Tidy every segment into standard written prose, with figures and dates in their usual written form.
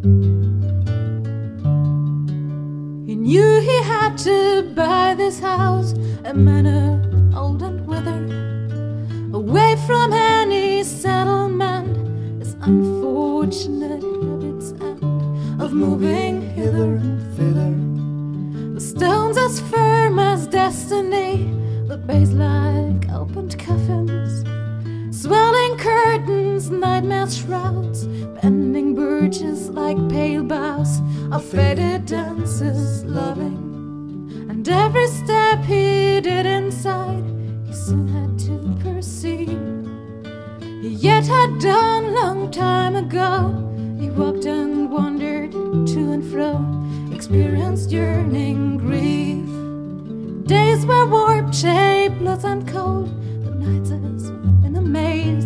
He knew he had to buy this house, a manor old and withered, away from any settlement, his unfortunate habit's end of moving hither and thither. The stones as firm as destiny, the base like opened coffins, swelling curtains, nightmare shrouds, bending birches like pale boughs of faded dances loving. And every step he did inside, he soon had to perceive he yet had done long time ago. He walked and wandered to and fro, experienced yearning grief. Days were warped, shapeless and cold, the nights as in a maze.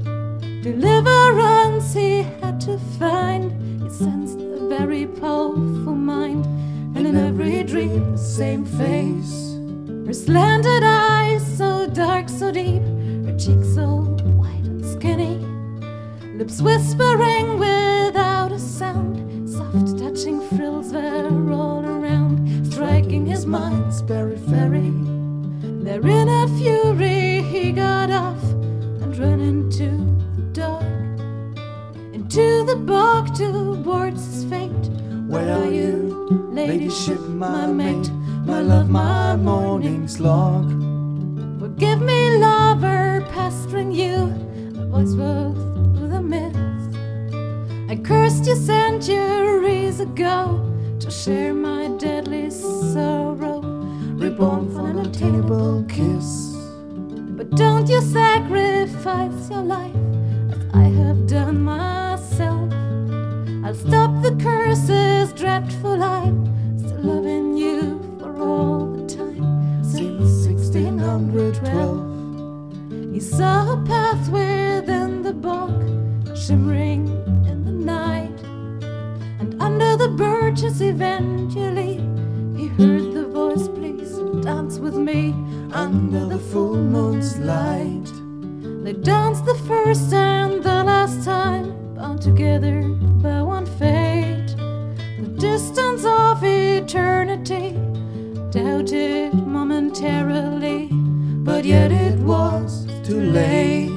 Deliverance he had to find, he sensed a very powerful mind, and in every dream the same face. Her slanted eyes so dark, so deep, her cheeks so white and skinny, lips whispering without a sound, soft touching frills were all around, striking his mind's periphery. There in a fury he got off and ran into the dark, into the bog towards his fate. Where are you, ladyship, my mate, my love, my morning's log? Forgive me, lover, pestering you, a voice rose through the mist. I cursed you centuries ago to share my deadly sorrow, reborn for an unattainable kiss. But don't you sacrifice your life as I have done myself. I'll stop the curses, dreadful I'm still loving you for all the time. Since 1612 he saw a path within the bog, shimmering in the night, and under the birches eventually he heard the voice, please dance with me under the full moon's light. They danced the first and the last time, bound together by one fate. The distance of eternity doubted momentarily, but yet it was too late.